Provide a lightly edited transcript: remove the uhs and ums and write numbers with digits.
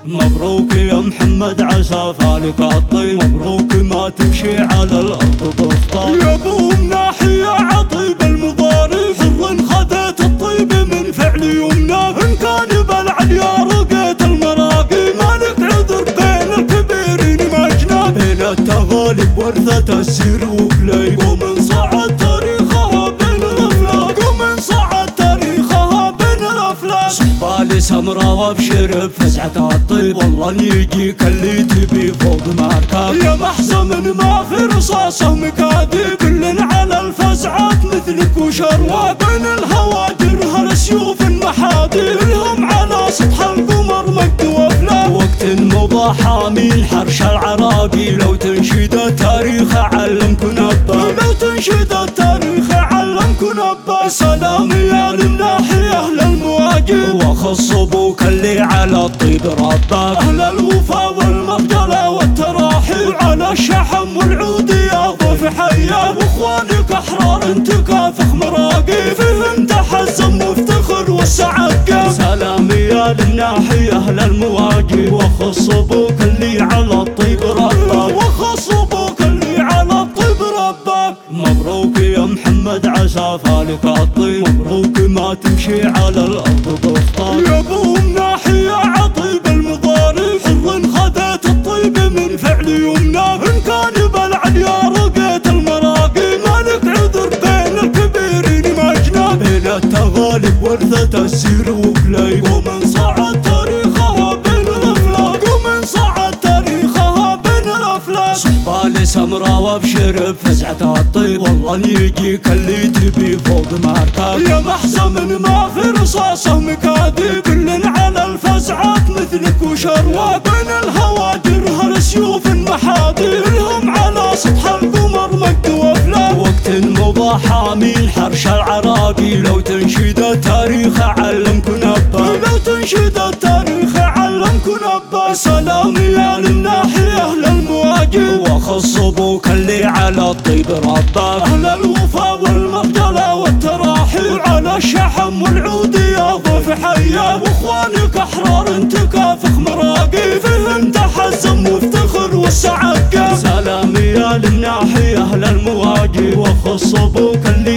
مبروك يا محمد عسى فالك الطيب، مبروك ما تمشي على الأرض تفطر. يا ابو مناحي يا عطيب المضارب، حر خذيت الطيب من فعل يمنى، إن كان بالعليا رقيت المراقي، مالك عذر بين الكبيرين ما جناب. بين التغالب ورثة السير وكليب، ومن صعد تاريخها بين الأفلاك، ومن صعد تاريخها بين الأفلاك. صحبالي سمرة وابشر بفزعة الطيب، والله يجيك اللي تبي فوق مركب. يا محزن ما في رصاصة مكاذب، كل على الفزعات مثلك وشروة، بين الهواجر هالسيوف المحاذير، لهم على سطح القمر مجد وافلاك. وقت مضى حامي حرش العراقي، لو تنشد التاريخ علمك نبا، لو تنشد التاريخ علمك نبا. سلام يا لمناحي اهل المواجب، واخص ابوك اللي على الطيب ربا، اهل الوفا والمقدرة والتراحيب، على الشحم والعود يا ضيف حيا، واخوانك احرار انت كافخ مراقي، فيهم تحزم وافتخر والسعد. سلام يا لمناحي اهل المواجب، واخص ابوك اللي على الطيب ربا، واخص ابوك اللي على الطيب ربا. مبروك يا محمد عسى فالك الطيب، مبروك ما تمشي على الارض تفطر. يا ابو مناحي يا عطيب المضارب، حر خذيت الطيب من فعل يمنى، إن كان بالعليا رقيت المراقي، مالك عذر بين الكبيرين ما جناب. بين التغالب ورثة السير وكليب، ومن صعد تاريخها بين الأفلاك، ومن صعد تاريخها بين الأفلاك. صحبالي سمرة وابشر بفزعة الطيب، والله يجيك اللي تبي فوق مركب. يا محزن ما في رصاصة مكاذب، كل على الفزعات مثلك وشروة، بين الهواجر هالسيوف المحاذير، لهم على سطح القمر مجد وافلاك. وقت مضى حامي الحرش العراقي، لو تنشد التاريخ علمك نبا، لو تنشد التاريخ علمك نبا. سلام يا لمناحي اهل المواجب، واخص ابوك اللي على الطيب ربا، اهل الوفا والمقدرة والتراحيب، على الشحم والعود يا ضيف حيا، واخوانك احرار انت كافخ مراقي، فيهم تحزم وافتخر والسعد. سلام يا لمناحي اهل المواجب، واخص ابوك اللي